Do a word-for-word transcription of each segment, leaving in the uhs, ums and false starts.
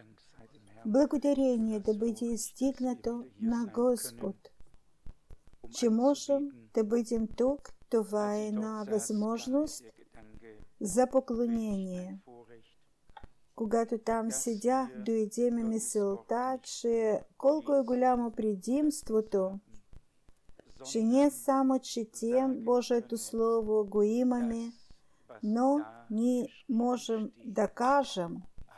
Благодарение да бъде стигнато на Господ. Че можем да бъдем тук, това е една възможност за поклонение. Когато там седях, дойде ми мисълта, че колко е голямо предимството, че не само четем Божието Слово, го имаме, но ние можем да кажем,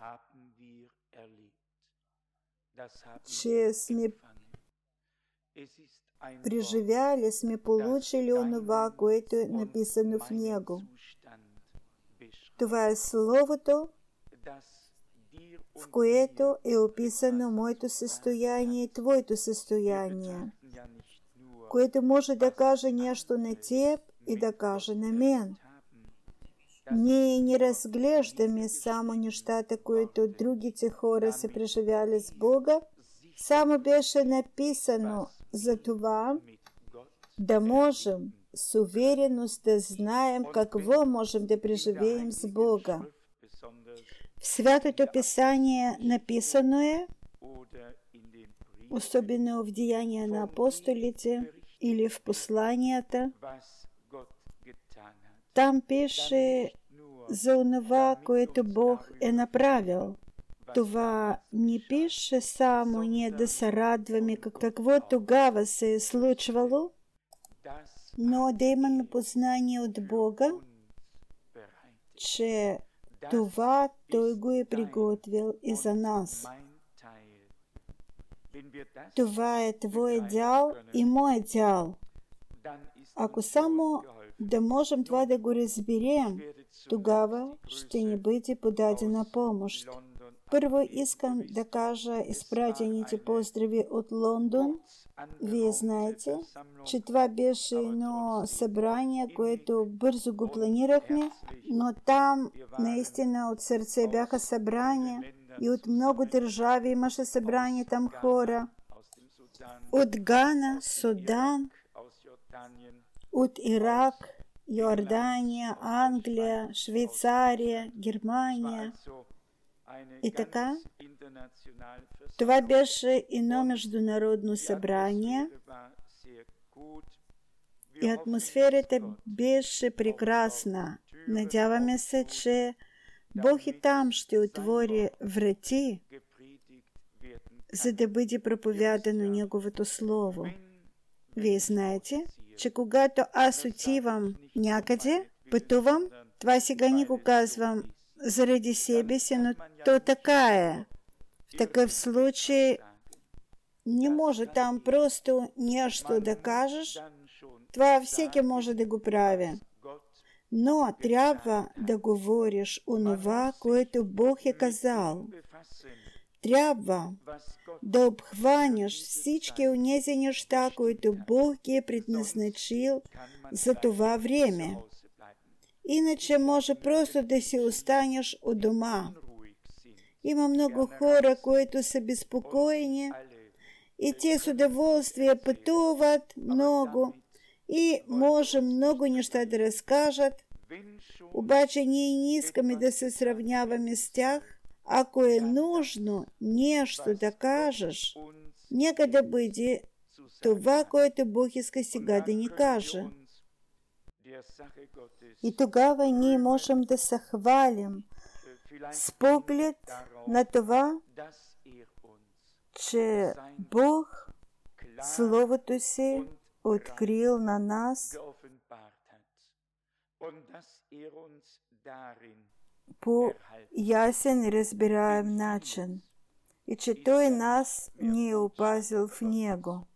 че сме преживяли, сме получили онова, което е написано в него. Това е Словото, в което е описано моето състояние и твоето състояние, което може да каже нещо на теб и да каже на мен. Ние не разглеждаме само нещата, които другите хора са преживяли с Бога, само беше написано за това, да можем с увереност да знаем какво можем да преживеем с Бога. В Святото Писание написано е, особено в Деяния на апостолите или в посланията, там пише за онова, което Бог е направил. Това не пише само ние да се радваме какво тогава се е случвало, но да имаме познание от Бога, че това Той го е приготвил и за нас. Това е Твой дял и мой дял. Ако само да можем това да го разберем, тогава ще ни бъде подадена помощ. Първо искам да кажа изпратените поздрави от Лондон. Вие знаете, че това беше едно събрание, което бързо го планирахме, но там наистина от сърце бяха събрания и от много държави имаше събрание там хора. От Гана, Судан, от Ирак, Йордания, Англия, Швейцария, Германия. И така, това беше едно международно събрание и атмосферата беше прекрасна. Надяваме се, че Бог и там ще отвори врати, за да бъде проповядано Неговото Слово. Вие знаете, че когато аз отивам някъде, пътувам, това сега не го казвам заради себе си, но то така е. В такъв случай не може там просто нещо да кажеш. Това всеки може да го прави. Но трябва да говориш онова, което Бог е казал. Трябва да обхванеш всички онези неща, които Бог ги е предназначил за това време. Иначе може просто да си останеш у дома. Има много хора, които са безпокойни и те с удоволствие пътуват много и може много неща да разкажат, обаче ние не искаме да се сравняваме с тях. Ако е нужно нещо да кажеш, нека да бъде това, което Бог иска сега да ни каже. И тогава ние можем да се хвалим с поглед на това, че Бог Словото си открил на нас по ясен и разбираем начин и че Той нас ни е опазил в Него.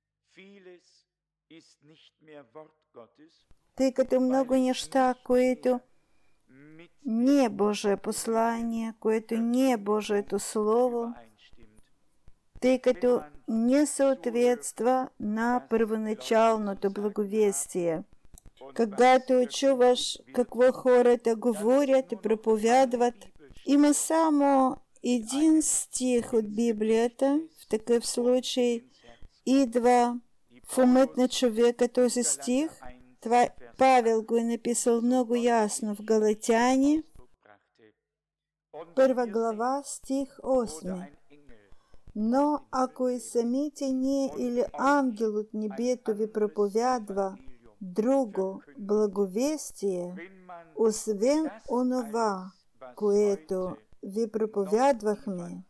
Тъй като много неща, които не е Божие послание, което не е Божието Слово, тъй като не съответства на първоначалното благовестие. Когато чуваш какво хората говорят и проповядват, има само един стих от Библията, в такъв случай идва в умът на човека този стих. Това Павел го е написал много ясно в Галатяни. Първа глава, стих осми. Но ако и самите ние или ангел от небето ви проповядва друго благовестие, освен онова, което ви проповядвахме,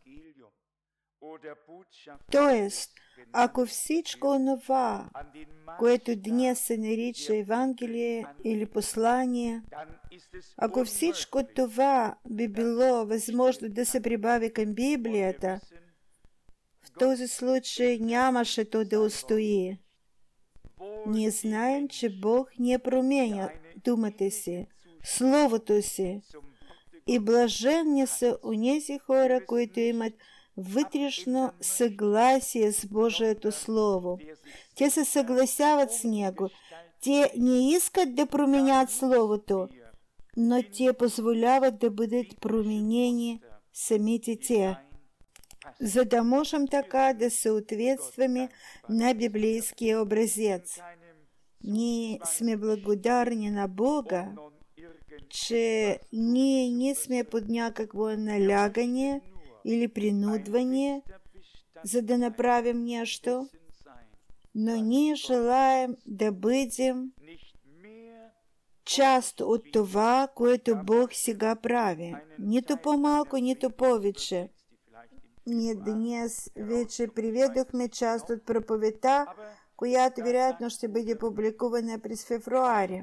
тоест, ако всичко онова, което днес се нарича Евангелие или послание, ако всичко това би било възможно да се прибави към Библията, в този случай нямаше то да устои. Ние знаем, че Бог не променя думата си, Словото си, и блаженни са онези хора, които имат вътрешно съгласие с Божието Слово. Те се съгласяват с Него. Те не искат да променят Словото, но те позволяват да бъдат променени самите те, за да можем така да съответстваме на библейския образец. Ние сме благодарни на Бога, че ние не сме под някакво налягане или принудване, за да направим нещо, но ние желаем да бъдем част от това, което Бог сега прави. Нито по-малко, нито повече. Ние днес вече приведохме част от проповедта, която вероятно ще бъде публикувана през февруари.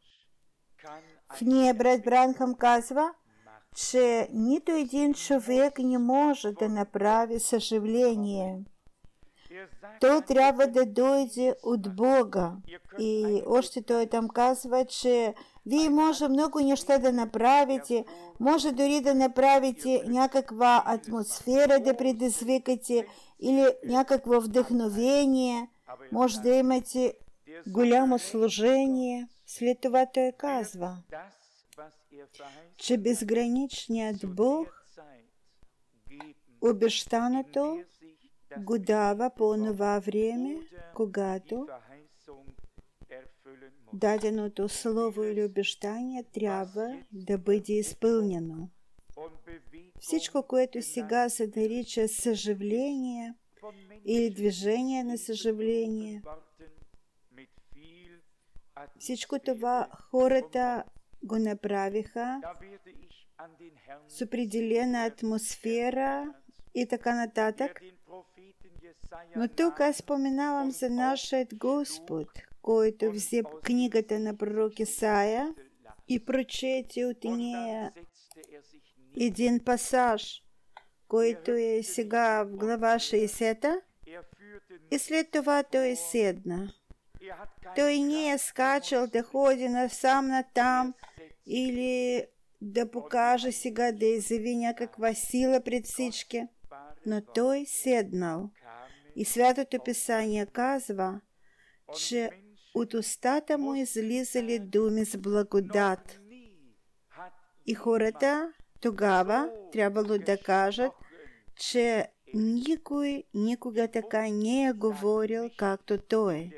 В нея брат Бранхам казва, че нито един човек не може да направи съживление. То трябва да дойде от Бога. И още той там казва, че вие може много неща да направите, може дори да направите някаква атмосфера да предизвикате или някакво вдъхновение, може да имате голямо служение. След това той казва, че безграничният Бог обещаното го дава по това време, когато даденото слово или обещание трябва да бъде изпълнено. Всичко, което сега се нарича съживление или движение на съживление, всичко това хората го направиха с определена атмосфера и така нататък. Но тук аз споменавам за нашият Господ, който взе книгата на пророк Исаия и прочете от нея един пасаж, който е сега в глава шейсета, и след това той седна. Той не е скачал да ходи насам натам или да покаже сега, да изяви някаква сила пред всички, но той седнал. И Святото Писание казва, че от устата му излизали думи с благодат. И хората тогава трябвало да кажат, че никой никога така не е говорил, както той.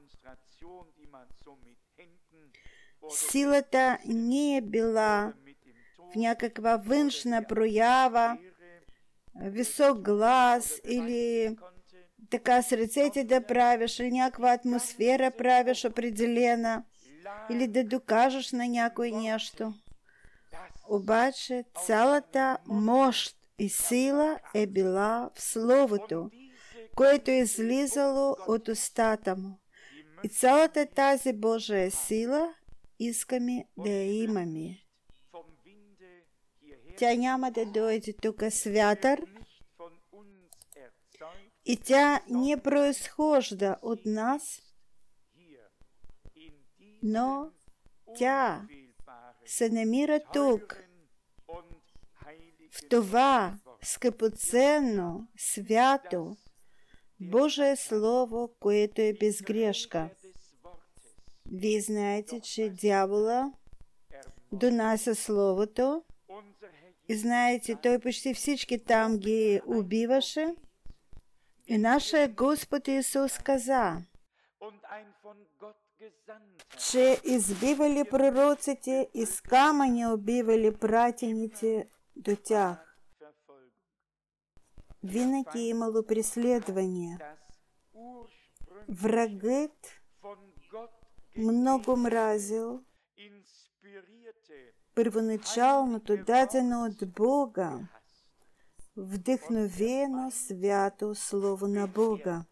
Силата не е била в някаква външна проява, висок глас или така с ръцете да правиш, или някаква атмосфера правиш определена, или да докажеш на някой нещо. Обаче цялата мощ и сила е била в Словото, което е излизало от устата му. И цялата тази Божия сила искаме да я имаме. Тя няма да дойде тук с вятър, и тя не произхожда от нас, но тя се намира тук, в това скъпоценно, свято Божие Слово, което е без грешка. Вие знаете, че дявола донася Словото и знаете, той почти всички там ги убиваше. И нашия Господ Исус каза, че избивали пророците и с камъни убивали пратените до тях винаги имало преследвание. Врагът много мразил първоначалното, дадено от Бога, вдъхновено свято Слово на Бога.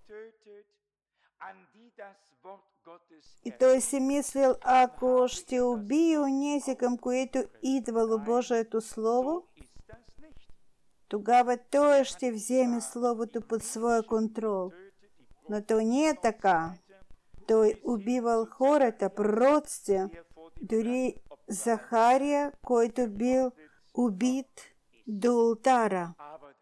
И той си мислил, ако ще убие онези, към които идвало Божието Слово, тогава той ще вземе Словото под своя контрол. Но то не е така. Той убивал хората, пророците, дори Захария, който бил убит до олтара.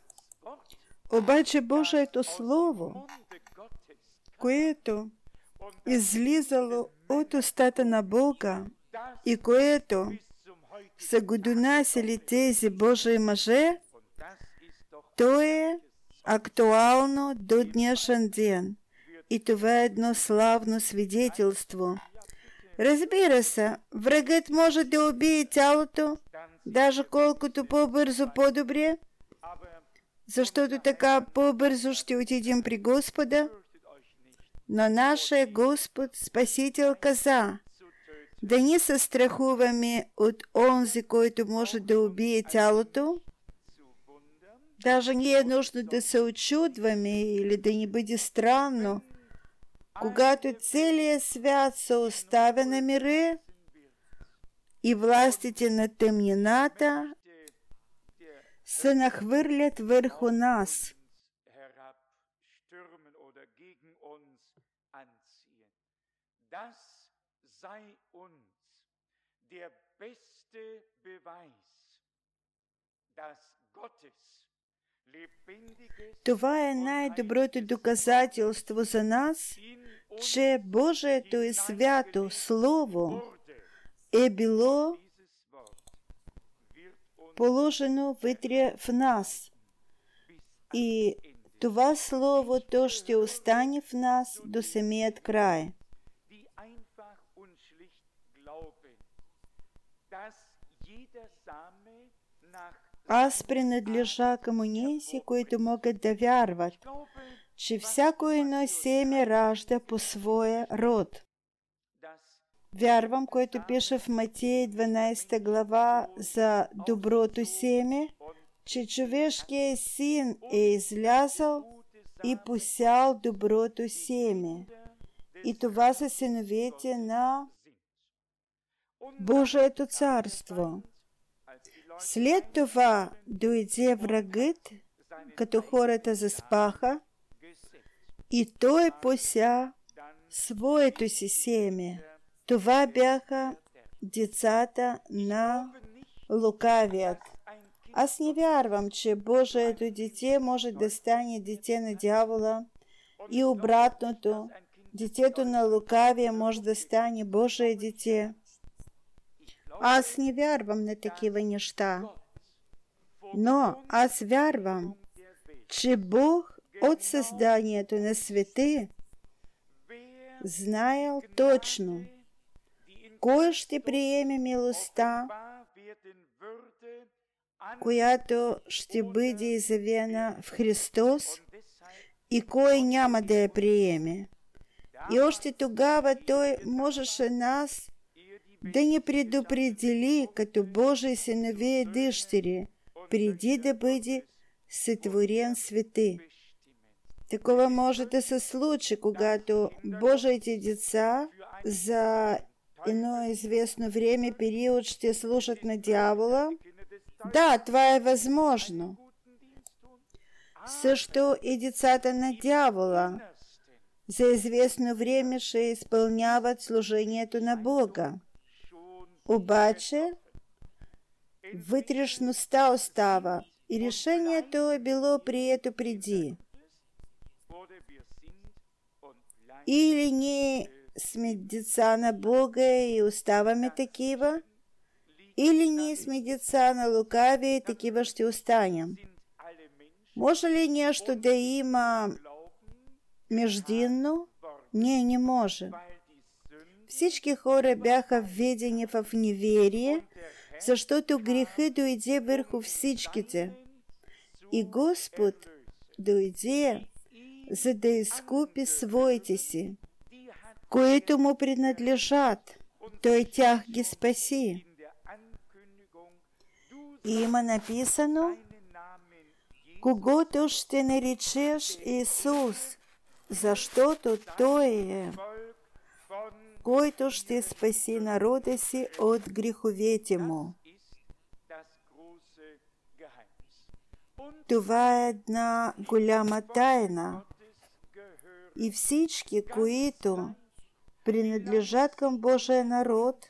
Обаче Божието Слово, което излизало от устата на Бога и което са го донасили тези Божии мъже, то е актуално до днешен ден. И това е едно славно свидетелство. Разбира се, врагът може да убие тялото, даже колкото по-бързо, по-добре, защото така по-бързо ще отидем при Господа. Но нашия Господ, Спасител, каза, да не се страхуваме от онзи, който може да убие тялото. Даже не е нужно да се очудваме или да ни бъде странно, когато целият свят се оставя на мира и властите на тъмнината се нахвърлят върху нас. Това е най-доброто доказателство за нас, че Божието и свято Слово е било положено вътре в нас. И това Слово то ще остане в нас до самият край. Аз принадлежа към онези, които могат да вярват, че всяко едно семе ражда по своя род. Вярвам, което пише в Матея дванадесета глава за доброто семе, че човешкият син е излязъл и посял доброто семе. И това са синовете на Божието царство. След това дойде врагът, като хората заспаха, и той пося своето си семе. Това бяха децата на лукавият. Аз не вярвам, че Божието дете може да стане дете на дявола и обратното. Детето на лукавия може да стане Божие дете. Аз не вярвам на такива неща. Но аз вярвам, че Бог от създанието на света знаел точно кой ще приеме милостта, която ще бъде изявена в Христос, и кой няма да я приеме. И още тогава Той можеше нас да ни предопредели като Божии синове и дъщери, преди да бъде сътворен света. Такова може да се случи, когато Божиите деца за едно известно време, период ще слушат на дявола. Да, това е възможно. Също и децата на дявола за известно време ще изпълняват служението на Бога. Обаче, вътрешността остава и решението е било прието преди. Или ние сме деца на Бога и оставаме такива, или ние сме деца на лукавия и такива ще останем. Може ли нещо да има междинно? Не, не може. Всички хора бяха введени в неверие, защото грехи дойде върху всичките. И Господ дойде, за да изкупи своите си, които му принадлежат. Той тях ги спаси. И има написано, когото ще наречеш Исус, защото Той е, който ще спаси народа си от греховете му. Това е една голяма тайна. И всички, които принадлежат към Божия народ,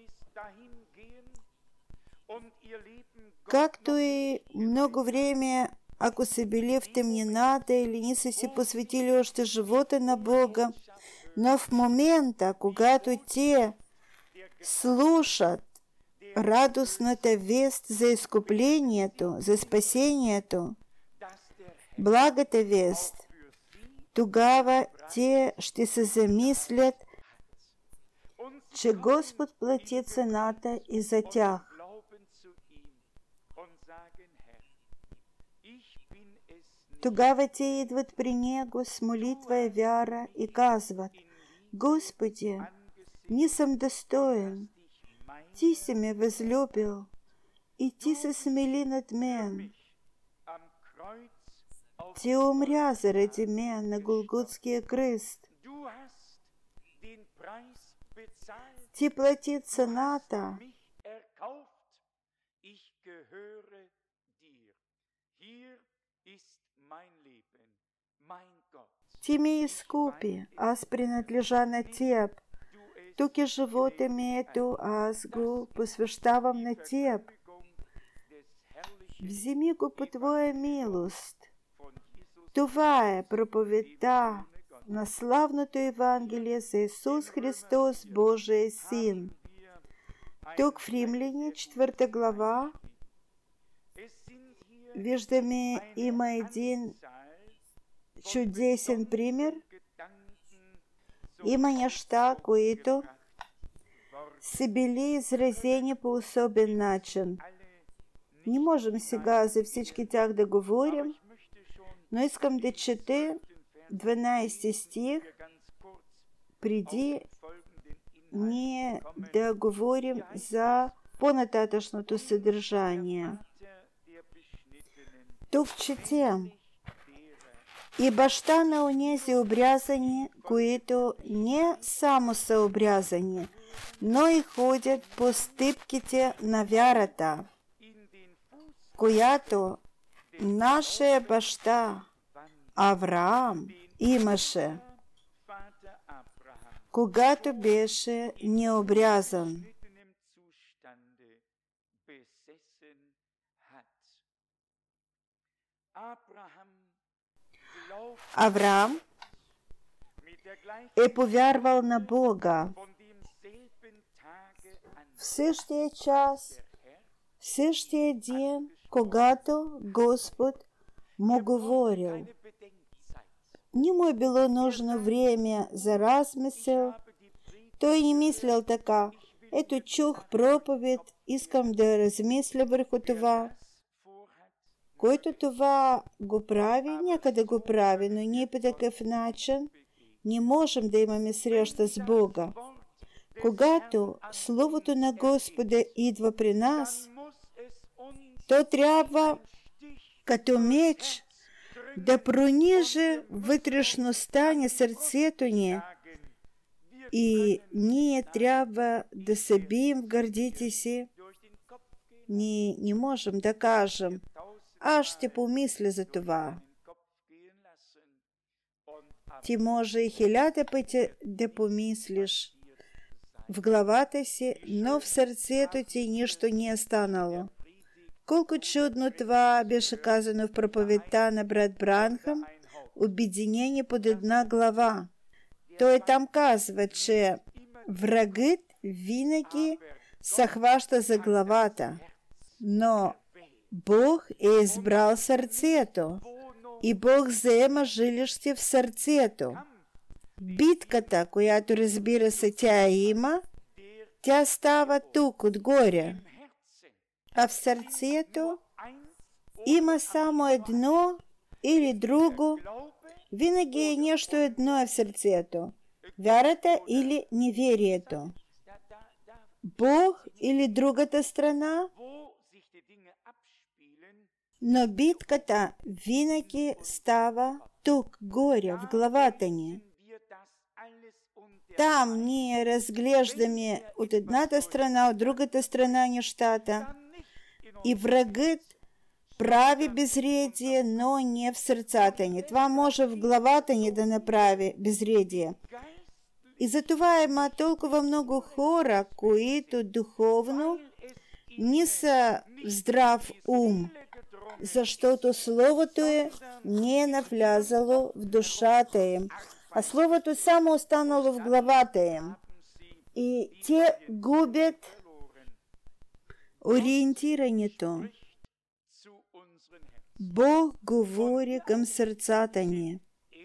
както и много време, ако са били в тъмнината или не са си посветили още живота на Бога, но в момента, когато те слушат радостната вест за изкуплението, за спасението, благата вест, тогава те ще се замислят, че Господ плати цената и за тях. Тогава те идват при Него с молитва и вяра и казват: Господи, не съм достоен, Ти си ме възлюбил и Ти се смели над мен. Ти умря заради мен на Голготския кръст. Ти плати цената. Ти ме изкупи, аз принадлежа на Теб. Тук е живота ми, ето, аз го посвещавам на Теб. Вземи го по Твоя милост. Това е проповедта на славното Евангелие за Исус Христос, Божий Син. Тук в Римляни, четвърта глава, виждаме, има един чудесен пример. Има неща, които са били изразени по особен начин. Не можем сега за всички тях да говорим, но искам да чета дванайсети стих, преди ние да говорим за по-нататъчното съдържание. Тук четем: и баща на онези обрязани, които не само са обрязани, но и ходят по стъпките на вярата, която нашия баща Авраам имаше, когато беше необрязан. Авраам е повярвал на Бога в същия час, в същия ден, когато Господ му говорил. Не му е било нужно време за размисъл. Той не мислил така: ето чух проповед, искам да размисля върху това. Който това го прави, нека да го прави, но ние по такъв начин не можем да имаме среща с Бога. Когато Словото на Господа идва при нас, то трябва като меч да прониже вътрешността ни, сърцето ни, и ние трябва да се бием в гърдите си. Ние не можем да кажем: аз ще помисля за това. Ти може и хиляда пъти да помислиш в главата си, но в сърцето ти нищо не е станало. Колко чудно това беше казано в проповедта на брат Бранхам, обединение под една глава. Той там казва, че врагът винаги се хваща за главата, но Бог е избрал сърцето и Бог заема жилище в сърцето. Битката, която, разбира се, тя има, тя става тук, отгоре. а в сърцето има само едно или друго. Винаги е нещо едно е в сърцето. Вярата или неверието. Бог или другата страна. Но битката винаги става тук, горе, в главата ни. Там ние разглеждаме от едната страна, от другата страна нещата. И врагът прави безредие, но не в сърцата ни. Това може в главата ни да направи безредие. И затова има толкова много хора, които духовно не са в здрав ум, защото Словото е не е навлязало в душата им, а Словото само останало в главата им. И те губят ориентирането. Бог говори към сърцата ни.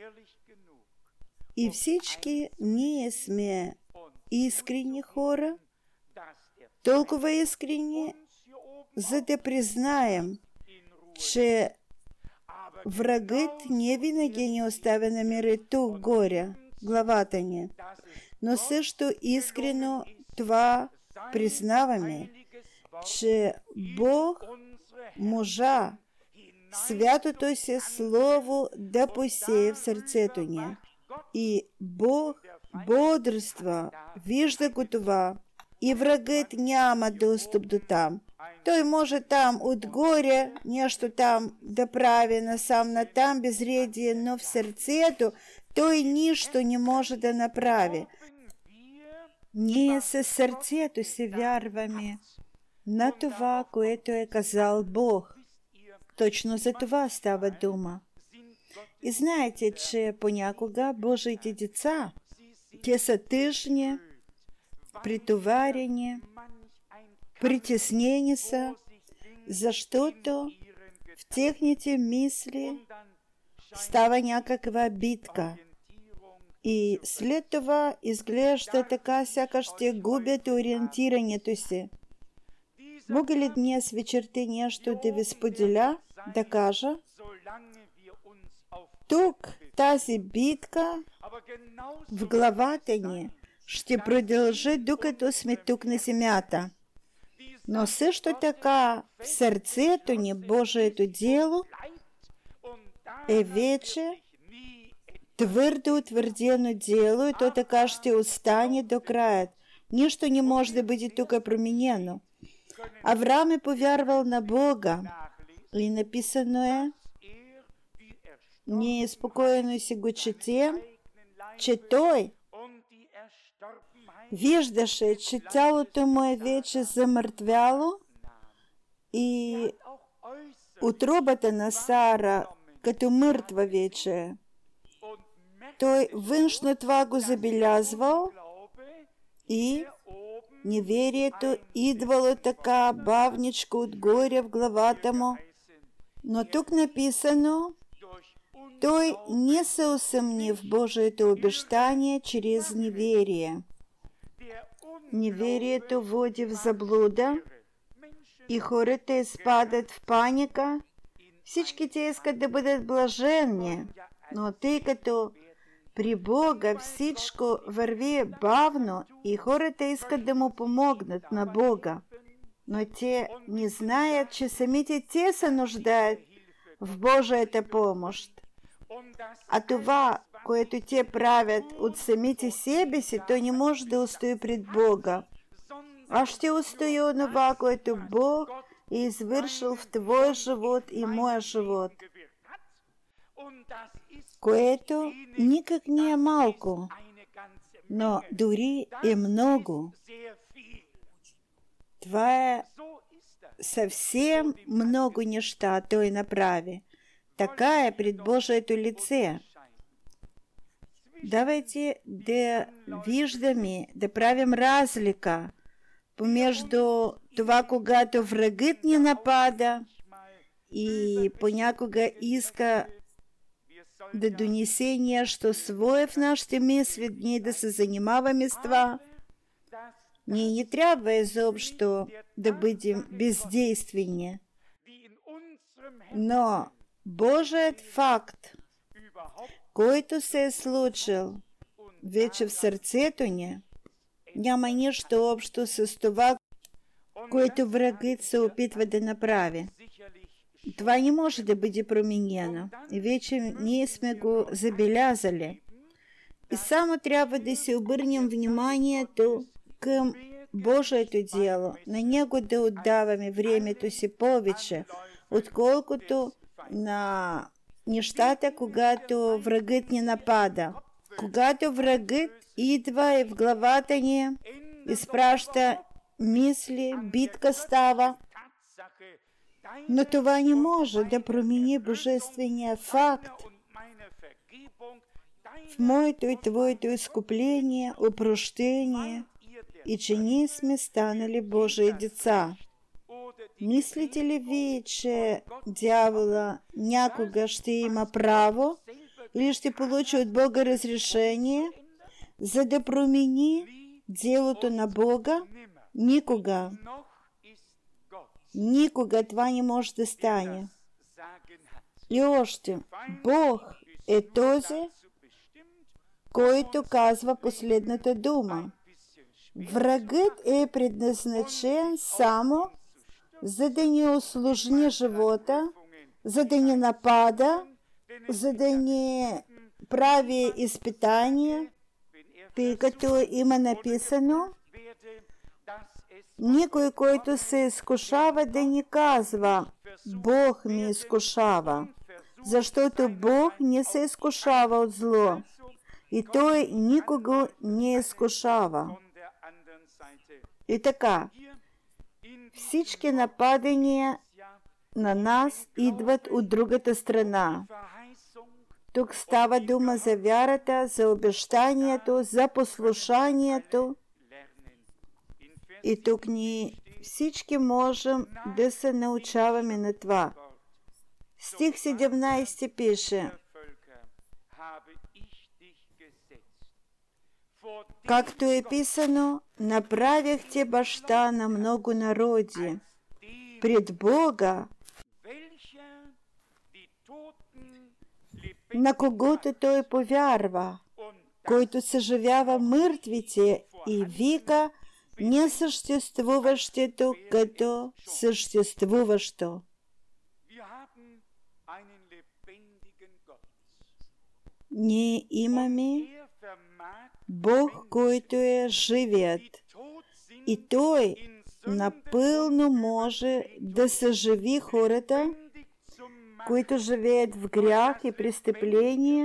И всички ние сме искрени хора, толкова искрени, за да признаем, че врагът не винаги ни оставя на мира тук горе, главата ни. Но също искрено това признаваме, че Бог можа святото си Слово да посее в сърцето ни. И Бог бодрства, вижда го това, и врагът няма достъп до там. Той може там отгоре нещо там да прави насам натам безредие, но в сърцето той нищо не може да направи. Ние със сърцето си вярваме на това, което е казал Бог. Точно за това става дума. И знаете, че понякога Божиите деца, те са тъжни, притоварени, притеснени са, защото в техните мисли става някаква битка. И след това изглежда така, сякаш ще губят ориентирането си. Мога ли днес вечерта нещо да ви споделя, да кажа? Тук тази битка в главата ни ще продължи, докато сме тук на земята. Но също така в сърцето ни Божието дело е вече твърдо утвърдено дело и то така ще остане до края. Нищо не може да бъде тук променено. Авраам е повярвал на Бога и написано е, ние спокойно си го четем, че той виждаше, че тялото му е вече замъртвяло и утробата на Сара като мъртва вече. Той външно това го забелязвал и неверието идвало така бавничко отгоре в главата му. Но тук написано, той не се усъмни в Божието обещание чрез неверие. Неверието води в заблуда и хората изпадат в паника. Всички те искат да бъдат блаженни, но тъй като при Бога всичко върви бавно и хората искат да му помогнат на Бога, но те не знаят, че самите те се нуждаят в Божията помощ. А това, което те правят от самите себе си, то не може да устои пред Бога. А ще устои онова, което Бог е извършил в твой живот и моя живот, което никак не е малко, но дори е много. Това е съвсем много неща той направи. Така е пред Божието лице. Давайте да виждаме, да правим разлика помежду това, когато врагът ни напада и понякога иска да донесе нещо свое в нашите мисли, ние да се занимаваме с това. Ние не трябва изобщо да бъдем бездействени, но Божият факт, който се е случил вече в сърцето ни, няма нищо общо с това, което врагът се опитва да направи. Това не може да бъде променено. И вече ние сме го забелязали. И само трябва да се обърнем вниманието към Божието дело, на него да отдаваме времето си повече, отколкото на нещата, когато врагът ни напада. Когато врагът идва и в главата ни изпраща мисли, битка става, но това не може да промени божествения факт в моето и твоето изкупление, опрощение и че ние сме станали Божии деца. Мислите ли вие, че дявола някога ще има право или ще получи от Бога разрешение, за да промени делото на Бога? Никога. Никога това не може да стане. И още, Бог е този, който казва последната дума. Врагът е предназначен само за да ни усложни живота, за да ни напада, за да ни прави изпитания, тъй като има написано, никой, който се изкушава, да ни казва, Бог ми изкушава, защото Бог не се изкушава от зло и Той никого не изкушава. И така, всички нападения на нас идват от другата страна. Тук става дума за вярата, за обещанието, за послушанието. И тук ние всички можем да се научаваме на това. Стих седемнайсети пише: както е писано, направих те баща на много народи, пред Бога, на когото Той повярва, който съживява мъртвите и вика несъществуващето като съществуващо. Ние имаме Бог, който е живият, и Той напълно може да съживи хората, които живеят в грях и престъпление,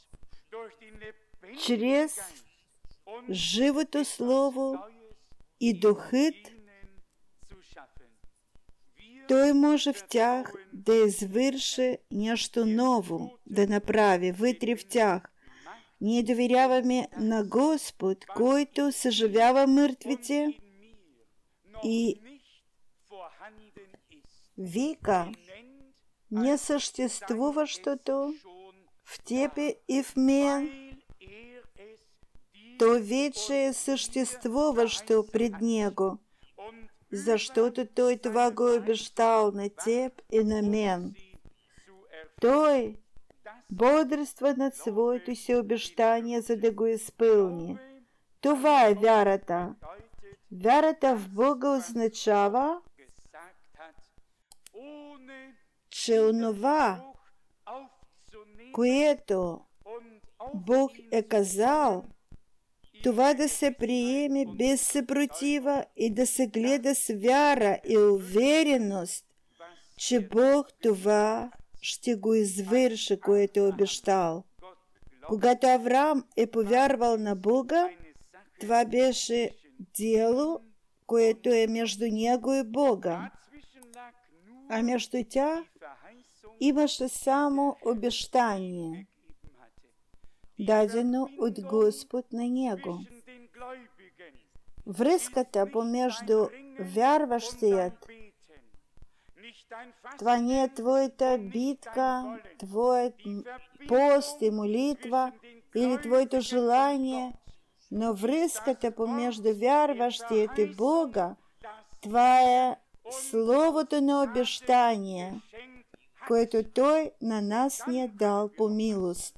чрез живото Слово и Духът. Той може в тях да извърши нещо ново, да направи вътре в тях. Ние доверяваме на Господ, който съживява мъртвите и вика несъществуващото в тебе и в мен. То вече е съществуващо пред Него, защото Той това го е обещал на теб и на мен. Той бодрства над своето си обещание, за да го изпълни. Това е вярата. Вярата в Бога означава, че онова, което Бог е казал, това да се приеме без съпротива и да се гледа с вяра и увереност, че Бог това ще го извърши, което е обещал. Когато Авраам е повярвал на Бога, това беше дело, което е между него и Бога. А между тях имаше само обещание, дадено от Господ на него. Връзката помежду вярващият, това не е твоята битка, твоят пост и молитва или твоето желание Но връзката помежду вярващите в Бога, това е Словото на обещание, което Той на нас ни е дал по милост.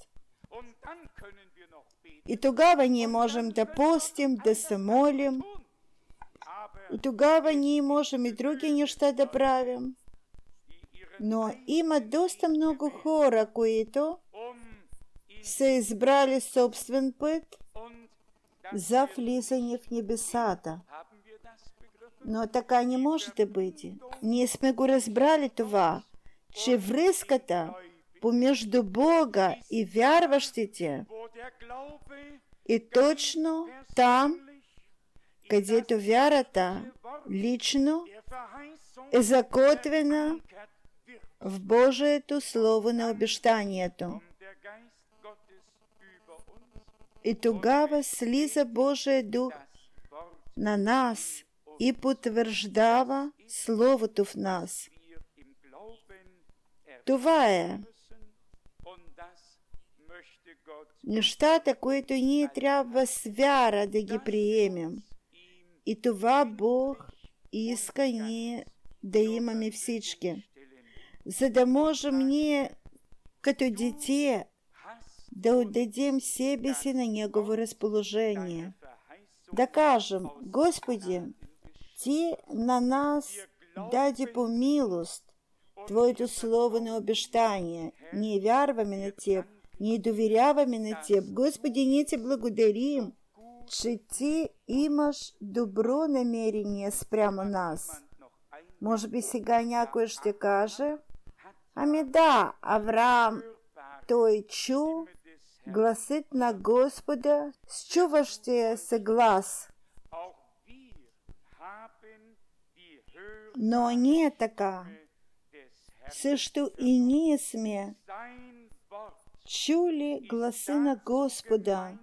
И тогава ние можем да постим, да се молим, и тогава ние можем и други неща да правим. Но има доста много хора, които са избрали собствен път за влизане в небесата. Но така не може да бъде. Ние сме го разбрали това, че връзката помежду Бога и вярващите е точно там, където вярата лично е закотвена в Божието Слово на обещанието. И тогава слиза Божия Дух на нас и потвърждава Словото в нас. Това е нещата, които ние трябва с вяра да ги приемем. И това Бог иска ние да имаме всички. За да можем ние като дете да отдадем себе си на Негово разположение. Да кажем: Господи, Ти на нас даде по милост Твоето Слово на обещание. Ние вярваме на Теб, ние доверяваме на Теб. Господи, ние Ти благодарим, че Ти имаш добро намерение спрямо нас. Може би сега някой ще каже: ами да, Авраам, той чу гласът на Господа с чуващия се глас. Но не е така. Също и ние сме чули гласа на Господа,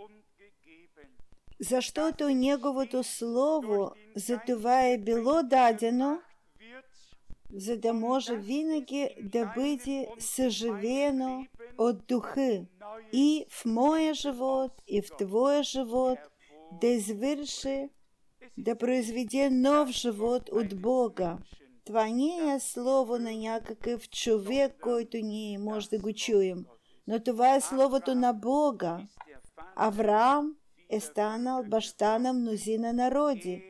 защото Неговото Слово за това е било дадено, за да може винаги да бъде съживено от Духа и в моя живот, и в твоя живот да извърши, да произведе нов живот от Бога. Това не е слово на някакъв човек, който ние може да го чуем, но това е словото на Бога. Авраам е станал баща на мнозина народи.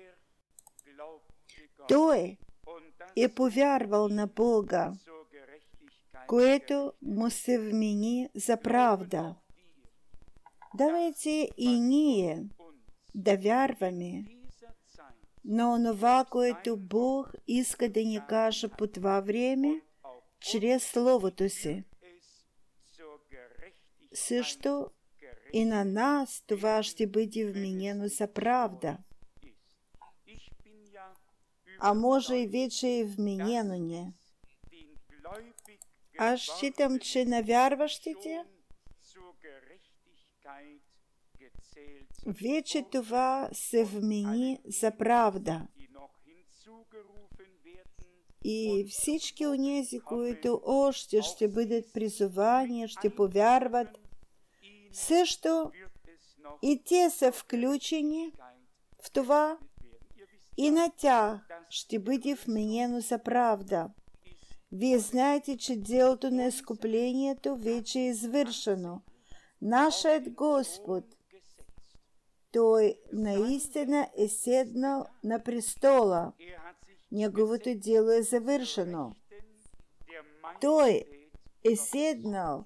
Той е повярвал на Бога, което му се вмени за правда. Давайте и ние да вярваме на онова, което Бог иска да ни каже по това време, чрез Словото си. Също и на нас това ще бъде вменено за правда. А може и вече е вменено не. Аз считам, че на вярващите вече това се вмени за правда. И всички онези, които още ще бъдат призовани, ще повярват, също и те са включени в това, и на тях ще бъде вменено за правда. Вие знаете, че делото на изкуплението вече е извършено. Нашият Господ, Той наистина е седнал на престола. Неговото дело е завършено. Той е седнал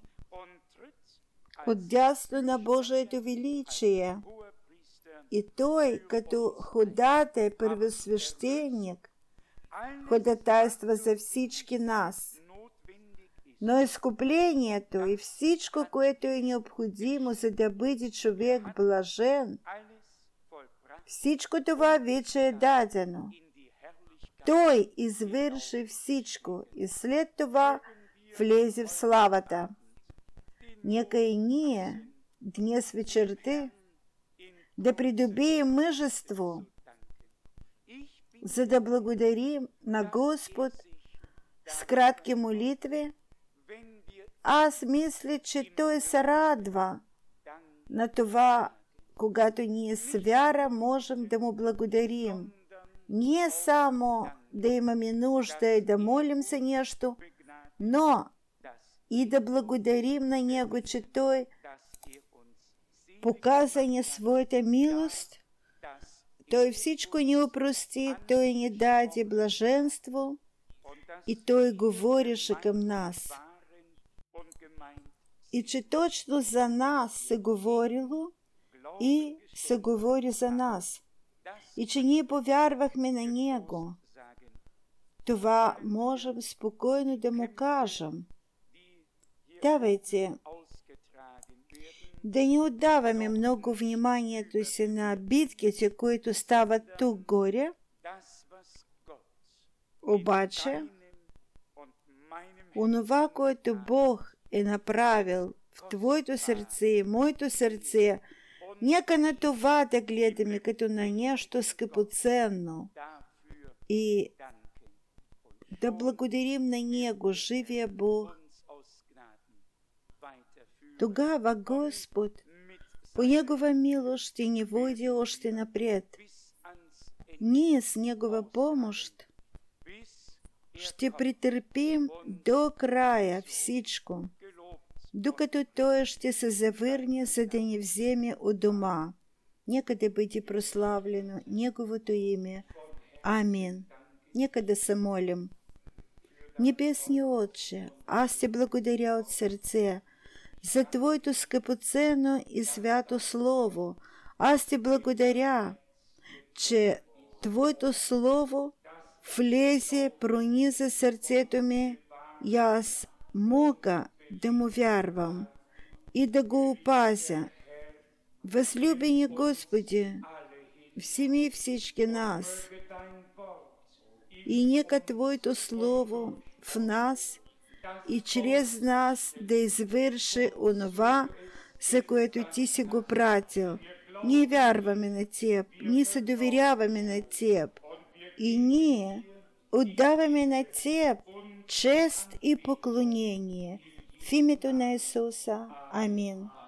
отдясно на Божието величие. И Той, като ходатай първосвещеник, ходатайства за всички нас. Но изкуплението и всичко, което е необходимо, за да бъде човек блажен, всичко това вече е дадено. Той извърши всичко и след това влезе в славата. Нека и ние днес вечерта да придобием мъжество, за да благодарим на Господ с кратки молитви. Аз мисля, че Той се радва на това, когато ние с вяра можем да му благодарим. Не само да имаме нужда и да молим за нещо, но и да благодарим на Него, че Той показа ни своята милост, Той всичко ни опрости, Той ни даде блаженство и Той говореше към нас. И че точно за нас се говорило и се говори за нас. И че ние повярвахме на Него. Това можем спокойно да му кажем. Давайте да не отдаваме много вниманието си на битките, които стават тук горе, обаче онова, което Бог е направил в твоето сърце и моето сърце, нека на това да гледаме като на нещо скъпоценно и да благодарим на Него, живия Бог. Тогава Господ по Негова милост ще ни води още напред. Ние с Негова помощ ще претърпим до края всичко, докато Той ще се завърне, за да ни вземе от дома. Нека да бъде прославлено Неговото име. Амин. Нека да се молим. Небесни Отче, аз Ти благодаря от сърце за Твоето скъпоценно и свято Слово. Аз Ти благодаря, че Твоето Слово влезе, прониза сърцето ми и аз мога да му вярвам и да го опазя. Възлюбени Господи, вземи всички нас и нека Твоето Слово в нас и чрез нас да извърши онова, за което Ти си го пратил. Ние вярваме на Теб, ние се доверяваме на Теб и ние отдаваме на Теб чест и поклонение в името на Исуса. Амин.